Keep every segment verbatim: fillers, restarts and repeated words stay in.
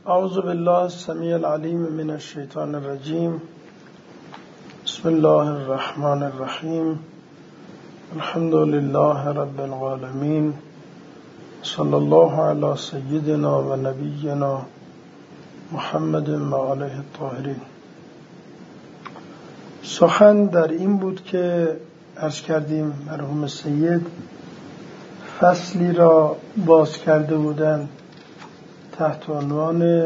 اعوذ بالله السمیع العلیم من الشیطان الرجیم. بسم الله الرحمن الرحیم. الحمد لله رب العالمین. صلی الله علی سیدنا و نبینا محمد و آله الطاهرین. سخن در این بود که عرض کردیم مرحوم سید فصلی را باز کرده بودند تحت عنوان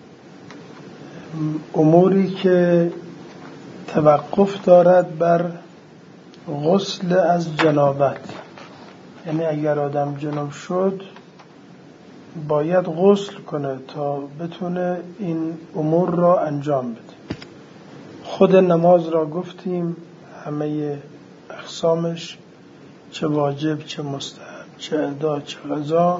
اموری که توقف دارد بر غسل از جنابت، یعنی اگر آدم جناب شد باید غسل کنه تا بتونه این امور را انجام بده. خود نماز را گفتیم همه اقسامش، چه واجب چه مستحب چه ادا چه قضا.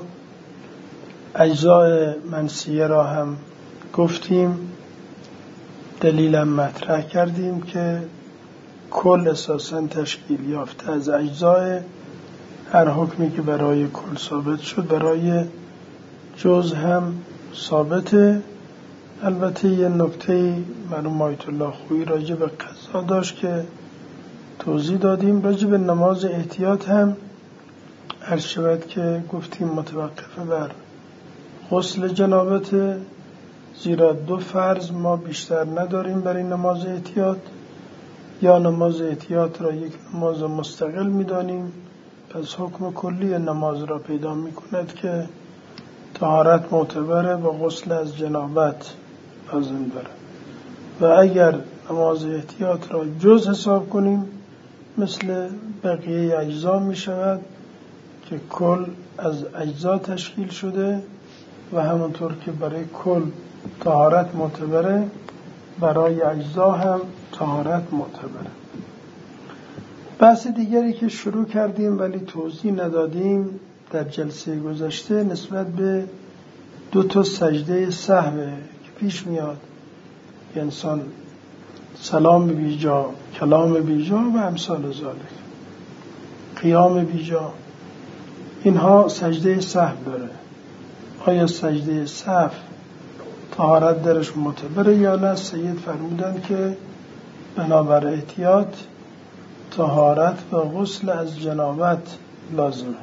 اجزای منسیه را هم گفتیم، دلیلم مطرح کردیم که کل اساساً تشکیل یافته از اجزای، هر حکمی که برای کل ثابت شد برای جز هم ثابته. البته یه نکته مرحوم آیت الله خویی راجع به قضا داشت که توضیح دادیم. راجع به نماز احتیاط هم عرض شود که گفتیم متوقفه بر غسل جنابت، زیرا دو فرض ما بیشتر نداریم برای نماز احتیاط. یا نماز احتیاط را یک نماز مستقل می‌دانیم، پس حکم کلی نماز را پیدا می‌کند که طهارت معتبره و غسل از جنابت لازم داره. و اگر نماز احتیاط را جز حساب کنیم مثل بقیه اجزا می شود که کل از اجزا تشکیل شده و همونطور که برای کل طهارت معتبره برای اجزا هم طهارت معتبره. بحث دیگری که شروع کردیم ولی توضیح ندادیم در جلسه گذشته نسبت به دو تا سجده سهوه که پیش میاد، انسان سلام بیجا، کلام بیجا و امثال ذالک، قیام بیجا، اینها سجده سهو داره. آیا سجده سهو طهارت درش معتبره یا نه؟ سید فرمودن که بنابر احتیاط طهارت و غسل از جنابت لازمه.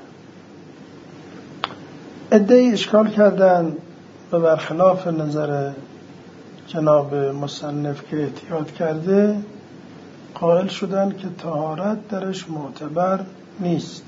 عده‌ای اشکال کردن و برخلاف نظر جناب مصنف که احتیاط کرده قائل شدن که طهارت درش معتبر نیست،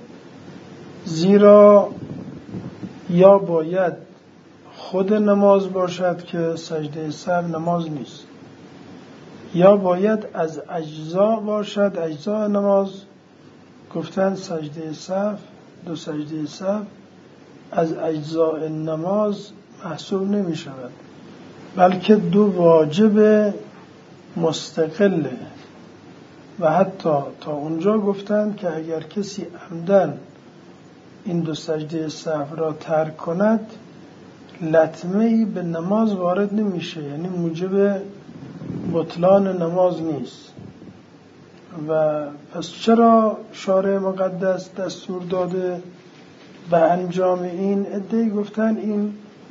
زیرا یا باید خود نماز باشد که سجده سهو نماز نیست، یا باید از اجزا باشد اجزا نماز. گفتن سجده سهو، دو سجده سهو از اجزاء نماز محسوب نمی شود، بلکه دو واجب مستقله. و حتی تا اونجا گفتن که اگر کسی عمدن این دو سجده سهو را ترک کند لطمه‌ای به نماز وارد نمیشه، یعنی موجب بطلان نماز نیست. و پس چرا شارع مقدس دستور داده و انجام این؟ عده‌ای گفتن این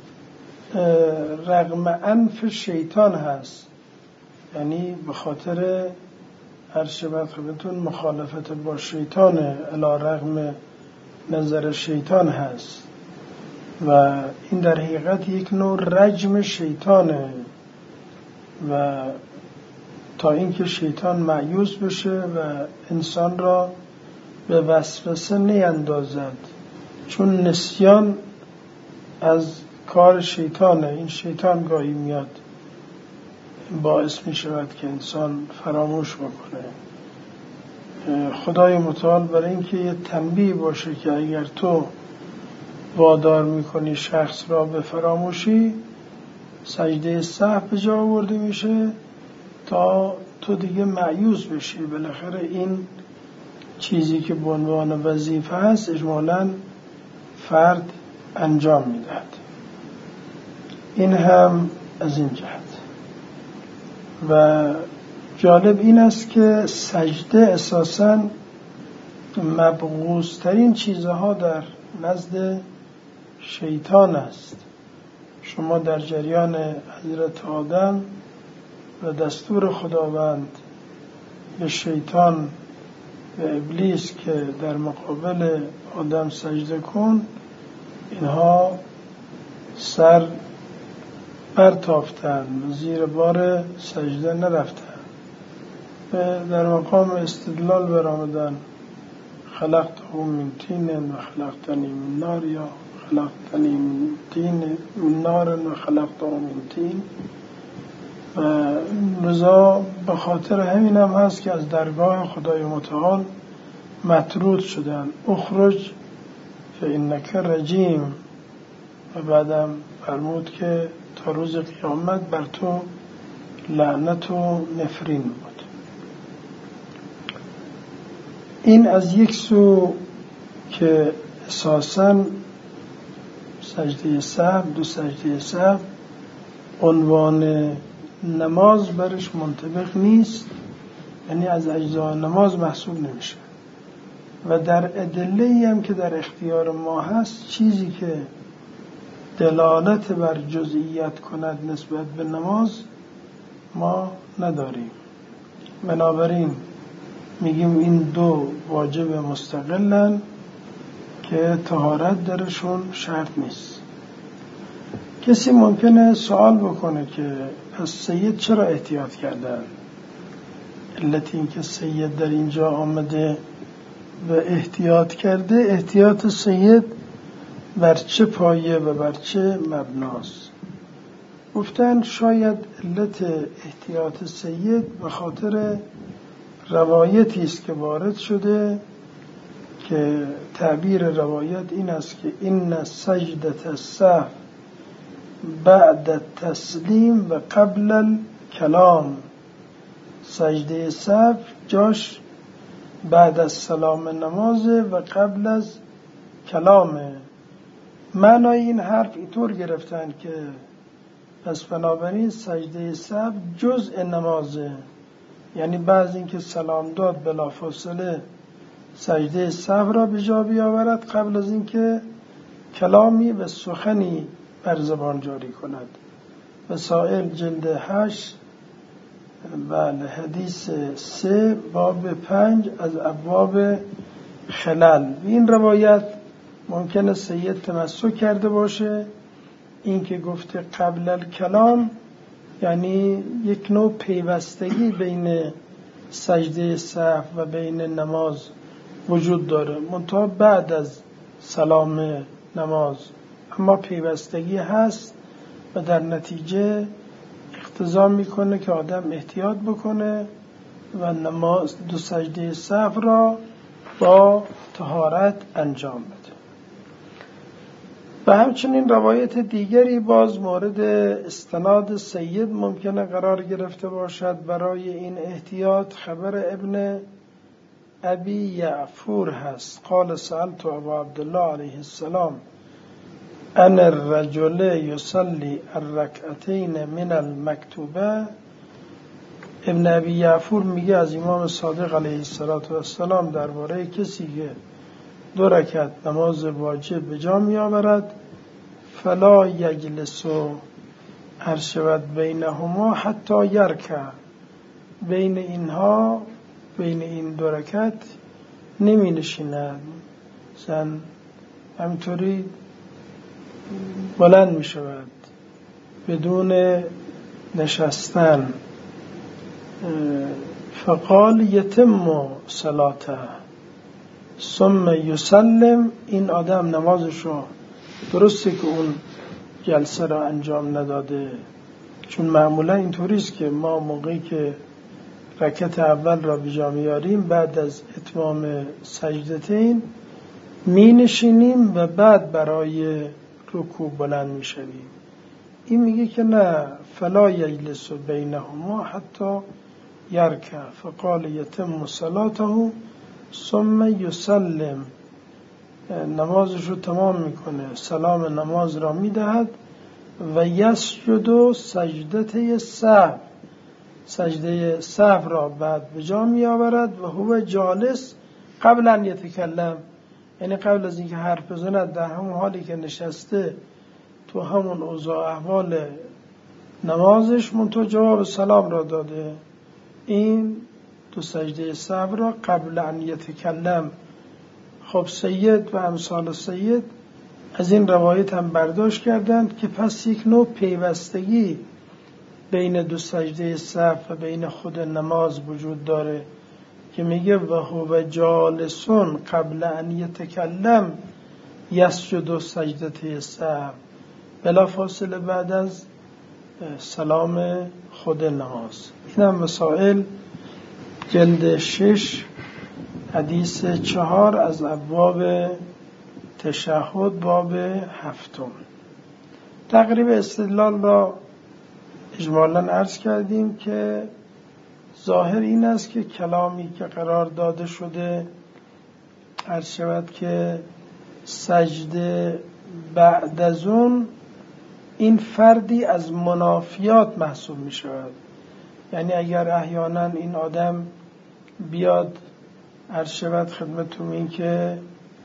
رغم انف شیطان هست، یعنی به خاطر هر شبت خبتون مخالفت با شیطانه، علی رغم نظر شیطان هست و این در حقیقت یک نوع رجم شیطانه و تا اینکه شیطان مایوس بشه و انسان را به وسوسه نیندازد، چون نسیان از کار شیطانه. این شیطان گاهی میاد باعث می شود که انسان فراموش بکنه. خدای متعال برای اینکه یه تنبیه باشه که اگر تو وادار میکنی شخص را به فراموشی، سجده سهو به جا آورده میشه تا تو دیگه مایوس بشی. بالاخره این چیزی که به عنوان وظیفه هست اجمالاً فرد انجام میدهد. این هم از این جهت. و جالب این است که سجده اساساً مبغوض ترین چیزها در نزد شیطان است. شما در جریان حضرت آدم و دستور خداوند به شیطان و ابلیس که در مقابل آدم سجده کن، اینها سر برتافتن و زیر بار سجده نرفتن و در مقام استدلال برآمدن خلقته من طین و خلقتنی من نار، یا خلقتنی من طین من نار و خلقته من طین. و لذا به خاطر همین هم هست که از درگاه خدای متعال مطرود شدن، اخرج فانک رجیم. و بعدم فرمود که تا روز قیامت بر تو لعنت و نفرین بود. این از یک سو که اساساً سجده سهو، دو سجده سهو عنوان نماز برش منطبق نیست، یعنی از اجزای نماز محسوب نمیشه. و در ادله‌ای هم که در اختیار ما هست، چیزی که دلالت بر جزئیت کند نسبت به نماز ما نداریم. بنابراین میگیم این دو واجب مستقلن که طهارت درشون شرط نیست. کسی ممکنه سوال بکنه که پس سید چرا احتیاط کردن؟ علت این که سید در اینجا آمده و احتیاط کرده، احتیاط سید بر چه پایه و بر چه مبناست؟ گفتن شاید علت احتیاط سید به خاطر روایتی است که وارد شده که تعبیر روایت این است که این سجدة السهو بعد التسلیم و قبل الکلام. سجده سهو جاش بعد از سلام نمازه و قبل از کلامه. معنای این حرف اینطور گرفتن که پس بنابراین سجده سهو جزء نمازه، یعنی بعد اینکه سلام داد بلافاصله سجده سهو را به جا بیاورد قبل از اینکه کلامی و سخنی بر زبان جاری کند. مسائل جلد هشت بله حدیث سه باب پنج از ابواب خلل. این روایت ممکنه سید تمسک کرده باشه، این که گفته قبل الکلام یعنی یک نوع پیوستگی بین سجده سهو و بین نماز وجود داره، منتها بعد از سلام نماز، اما پیوستگی هست و در نتیجه اقتضا میکنه که آدم احتیاط بکنه و نماز دو سجده سهو را با طهارت انجام بده. و همچنین روایت دیگری باز مورد استناد سید ممکنه قرار گرفته باشد برای این احتیاط. خبر ابن ابی یعفور هست، قال سألت ابا عبدالله علیه السلام ان الرجل یصلی الرکعتین من المکتوبه. ابن ابی یعفور میگه از امام صادق علیه السلام درباره کسی که دو رکعت نماز واجب به جا می آورد، فلا یجلس ارشود بینهما حتی یرکع، بین اینها بین این دو رکعت نمی نشیند، مثلا همینطوری بلند می شود بدون نشستن. فقال یتم صلاته ثم یسلم. این آدم نمازش رو درسته که اون جلسه را انجام نداده، چون معمولا اینطوریست که ما موقعی که رکعت اول را به جا میاریم بعد از اتمام سجدتین می نشینیم و بعد برای رکوع بلند می شویم. این میگه که نه، فلا یجلس بینهما حتی یرکع. فقال یتم صلاته ثم یسلم. نمازش رو تمام میکنه، سلام نماز را میدهد و یسجد سجدته سهو، سجده سهو را بعد به جا می آورد و هو جالس قبل ان یتکلم، یعنی قبل از اینکه حرف بزند در همون حالی که نشسته تو همون اوضاع احوال نمازش منتها جواب سلام را داده. این دو سجده سهو را قبل ان یتکلم. خب سید و امثال سید از این روایت هم برداشت کردند که پس یک نوع پیوستگی بین دو سجده سهو و بین خود نماز وجود داره که میگه و هو جالسون قبل ان یتکلم یسجد سجدته سهو، بلا فاصله بعد از سلام خود نماز. این هم مسائل جلد شش حدیث چهار از ابواب تشهد باب هفتم. تقریب استدلال را اجمالاً عرض کردیم که ظاهر این است که کلامی که قرار داده شده عرض شود که سجده بعد از اون این فردی از منافیات محسوب می شود. یعنی اگر احیانا این آدم بیاد عرض شود خدمتتون این که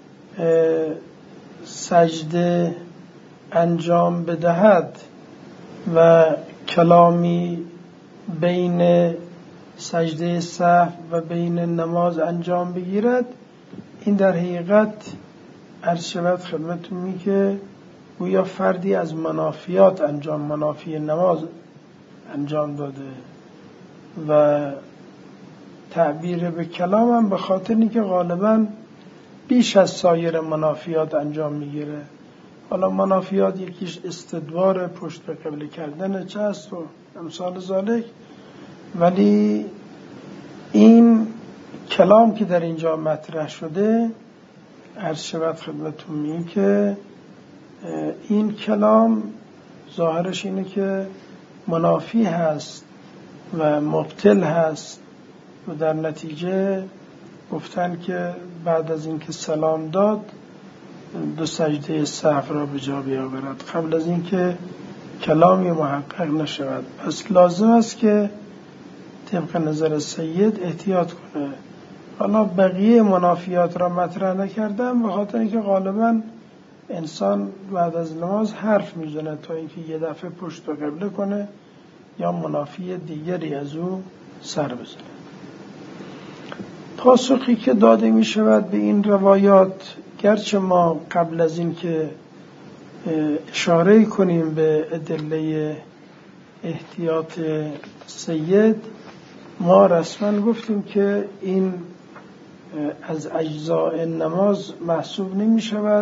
سجده انجام بدهد و کلامی بین سجده سهو و بین نماز انجام بگیرد، این در حقیقت عرض شود خدمتتون این که گویا فردی از منافیات انجام منافی نماز انجام داده و تعبیر به کلام هم به خاطر اینکه غالباً بیش از سایر منافیات انجام میگیره. حالا منافیات یکیش استدبار پشت به قبله کردن چه است و امثال ذالک، ولی این کلام که در اینجا مطرح شده عرض شود خدمتتون میگم که این کلام ظاهرش اینه که منافی هست و مبطل هست و در نتیجه گفتن که بعد از اینکه سلام داد دو سجده سهو را به جا بیاورد قبل از اینکه کلامی محقق نشود. پس لازم است که طبق نظر سید احتیاط کنه. حالا بقیه منافیات را مطرح نکردم به خاطر اینکه غالباً انسان بعد از نماز حرف میزنه تا اینکه یه دفعه پشت به قبله کنه یا منافی دیگری از او سر بزنه. پاسخی که داده می شود به این روایات، گرچه ما قبل از این که اشاره کنیم به ادله احتیاط سید، ما رسما گفتیم که این از اجزاء نماز محسوب نمی شود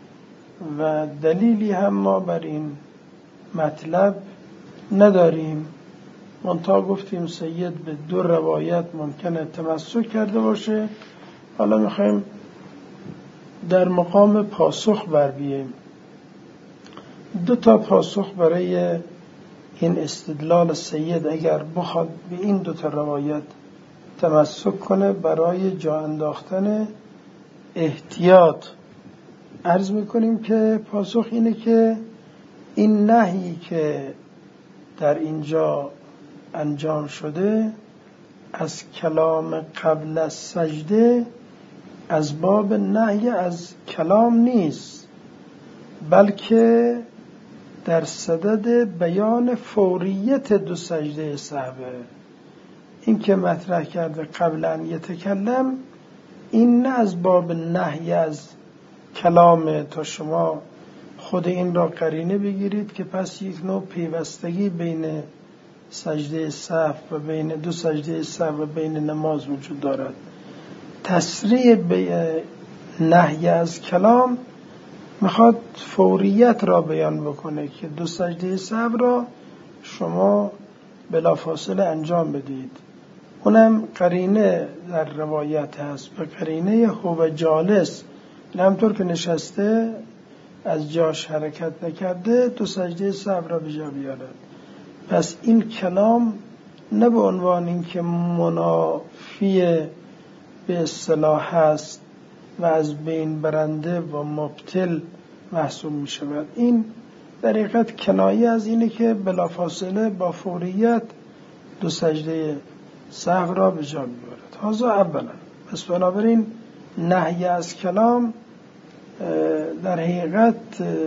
و دلیلی هم ما بر این مطلب نداریم. منتها گفتیم سید به دو روایت ممکنه تمسک کرده باشه. حالا میخوایم در مقام پاسخ بر بیاییم. دو تا پاسخ برای این استدلال سید اگر بخواد به این دو تا روایت تمسک کنه برای جا انداختن احتیاط عرض میکنیم که پاسخ اینه که این نهی که در اینجا انجام شده از کلام قبل از سجده از باب نهی از کلام نیست، بلکه در صدد بیان فوریت دو سجده سهوه. این که مطرح کرده قبل ان یتکلم، این نه از باب نهی از کلام تا شما خود این را قرینه بگیرید که پس یک نوع پیوستگی بین سجده سهو و بین دو سجده سهو و بین نماز وجود دارد. تسریع به نهی از کلام میخواد فوریت را بیان بکنه که دو سجده سهو را شما بلافاصله انجام بدید. اونم قرینه در روایت هست و قرینه هو جالس، همطور که نشسته از جاش حرکت نکرده دو سجده سهو را به جا بیارد. پس این کلام نه به عنوان این که منافی به اصطلاح هست و از بین برنده و مبطل محسوب می شود. این در حقیقت کنایه از اینه که بلافاصله با فوریت دو سجده سهو را به جا می‌آورد. هذا اولا. پس بنابراین نهی از کلام در حقیقت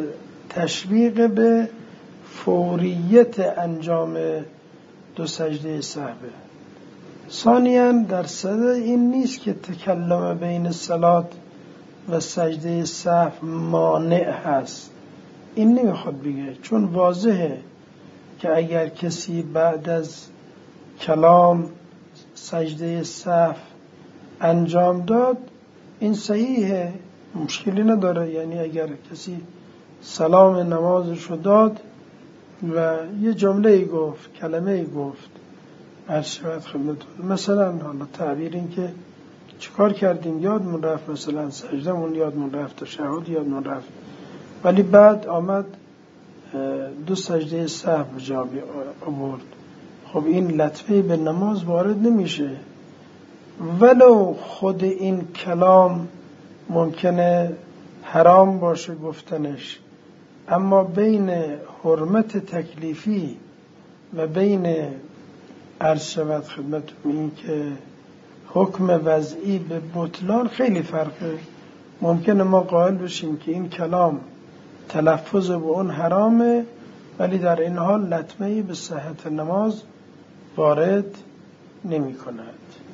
تشویق به فوریت انجام دو سجده سهوه. ثانیاً در صدد این نیست که تکلم بین صلات و سجده سهو مانع هست، این نمیخواد بگه، چون واضحه که اگر کسی بعد از کلام سجده سهو انجام داد این صحیحه، مشکلی نداره. یعنی اگر کسی سلام نمازشو داد و یه جمله گفت، کلمه گفت، عرض شود خدمتتون، مثلا حالا تعبیر این که چیکار کردیم یادمون رفت، مثلا سجدمون یادمون رفت، تشهد یادمون رفت، ولی بعد آمد دو سجده سهو جا آورد، خب این لطمه به نماز وارد نمیشه. ولو خود این کلام ممکنه حرام باشه گفتنش، اما بین حرمت تکلیفی و بین عرض شود خدمتتون این که حکم وضعی به بطلان خیلی فرقه. ممکنه ما قائل بشیم که این کلام تلفظ به اون حرامه، ولی در این حال لطمه‌ای به صحت نماز وارد نمی کند.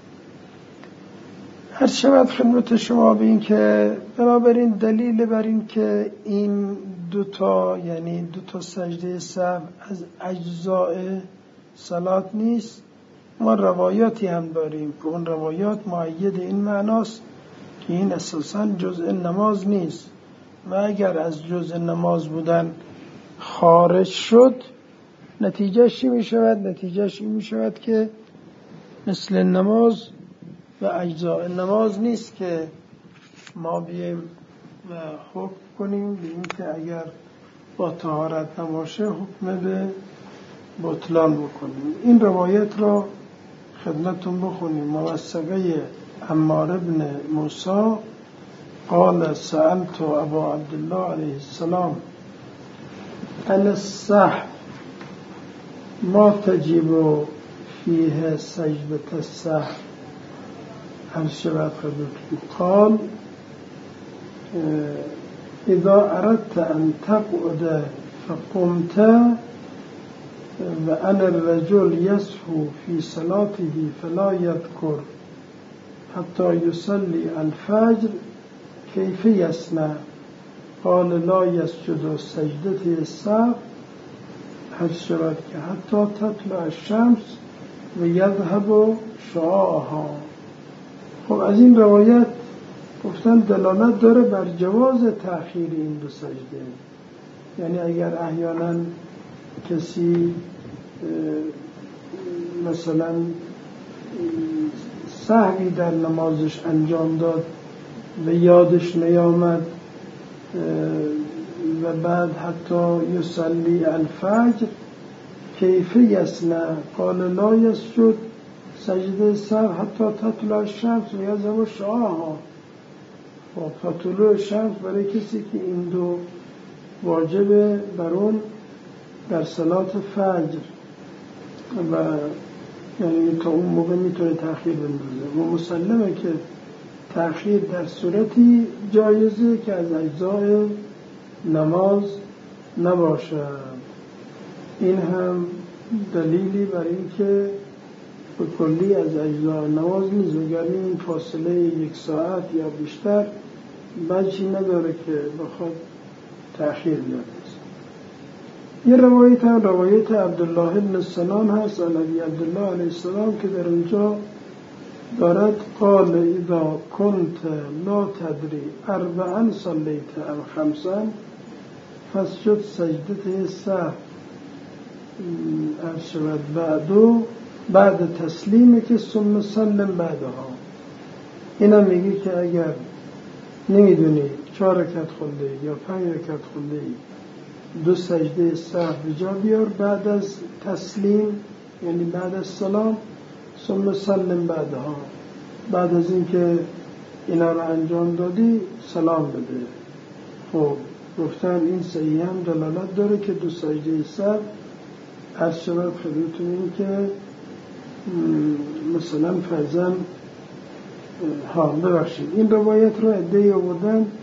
هر شود خدمت شما به این که بنابراین دلیل بر این که این دوتا یعنی دوتا سجده سهو از اجزاء صلات نیست، ما روایاتی هم داریم که اون روایات مؤید این معناست که این اساساً جزء نماز نیست و اگر از جزء نماز بودن خارج شد نتیجهش چی می شود؟ نتیجهش این می شود که مثل نماز و اجزاء نماز نیست که ما بیایم و حکم کنیم به این که اگر با طهارت نباشه حکم به بطلان بکنیم. این روایت را خدمتون بخونیم. موثقه عمار ابن موسی قال سألت ابا عبدالله علیه السلام عن السهو ما تجب فيه سجدة السهو هل شبت خدمتون قال اذا اردت ان تقعد فقمت وأنا الرجل يسهو في صلاته فلا يذكر حتى يصلي الفجر كيف يصنع قال لا يسجد سجدة السهو هر شود که حتی تطلع الشمس و یذهب شعاعها. خب از این روایت گفتن دلالت داره بر جواز تأخیر این دو سجده. یعنی اگر احیانا کسی مثلا سهوی در نمازش انجام داد و یادش نیامد و بعد حتی یصلی الفجر کیف یصنع قال لا یسجد سجده سهو حتی تطلع الشمس و یذهب شعاعها. خب تا طلوع شمس برای کسی که این دو واجبه بر اون در صلات فجر و یعنی تا اون موقع میتونه تأخیر بندازه و مسلمه که تأخیر در صورتی جایزه که از اجزای نماز نباشد. این هم دلیلی بر این که به کلی از اجزای نماز نیست، وگرنه این فاصله یک ساعت یا بیشتر بچی نداره که بخواد تأخیر بیاد. یه روایت هم روایت عبدالله بن سنان هست عن ابی عبدالله علیه السلام که در اونجا دارد قال اذا كنت لا تدري اربعا صليت ام خمسا فاسجد سجدة السهو ارشد بعدو بعد تسلیمی که ثم سلم بعدها. اینم میگه که اگر نمیدونی چهار رکعت خونده یا پنج رکعت خونده دو سجده سهو بجا بیار بعد از تسلیم، یعنی بعد از سلام، ثم سلم بعدها، بعد از اینکه اینا رو انجام دادی سلام بده. خب گفتن این صحیح هم دلالت داره که دو سجده سهو عرض شود خدمتتون این که مثلا فرضاً ها ببخشید این روایت رو عده‌ای آوردن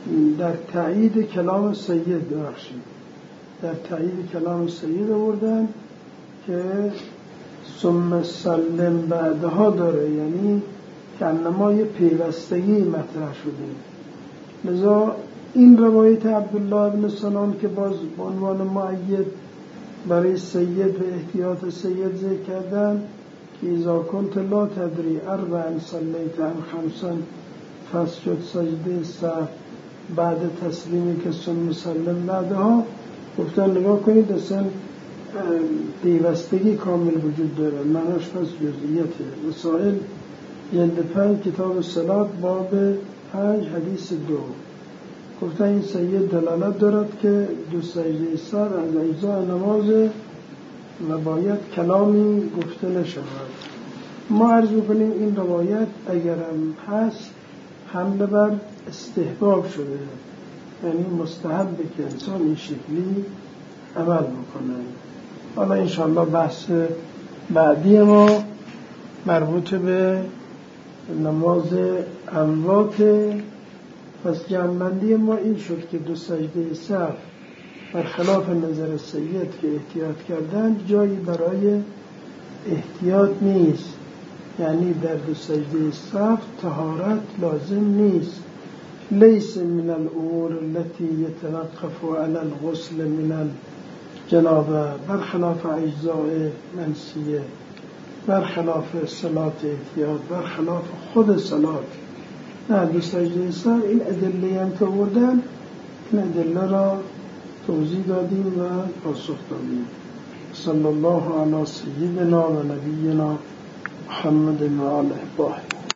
در تایید کلام سید ببخشید در تایید کلام سید آوردن که ثم سلم بعدها داره، یعنی که انما یه پیوستگی مطرح شده. لذا این روایت عبدالله بن سلام که باز به عنوان مؤید برای سید و احتیاط سید ذکر کردن که اذا کنت لا تدری اربعا صلیت ام خمسا فسجد سجده سهو بعد تسلیمی که ثم سلم بعدها، گفتن نگاه کنید اصلا پیوستگی کامل وجود داره، معناش پس جزئیته. مسائل جلد پنج کتاب صلات باب پنج حدیث دو گفتن این سید دلالت دارد که دو سجده سر از اجزاء نماز و باید کلامی گفته نشود. ما عرض می‌کنیم این روایت اگرم هست حمل بر استحباب شده، یعنی مستحب که انسان این شکلی عمل بکنه. حالا انشاءالله بحث بعدی ما مربوط به نماز اموات. پس جمع‌بندی ما این شد که دو سجده سهو برخلاف نظر سید که احتیاط کردن جایی برای احتیاط نیست، یعنی در دو سجده سهو طهارت لازم نیست. لیس من الامور التي يتوقف على الغسل من الجنابه، برخلاف اجزاء منسیه، برخلاف صلات احتیاط، برخلاف خود صلات. نه، دو سجده سهو این ادله هم که آوردن این ادله را توضیح دادیم و پاسخ دادیم. صلی الله علی سیدنا و نبینا محمد و آله الطاهرین.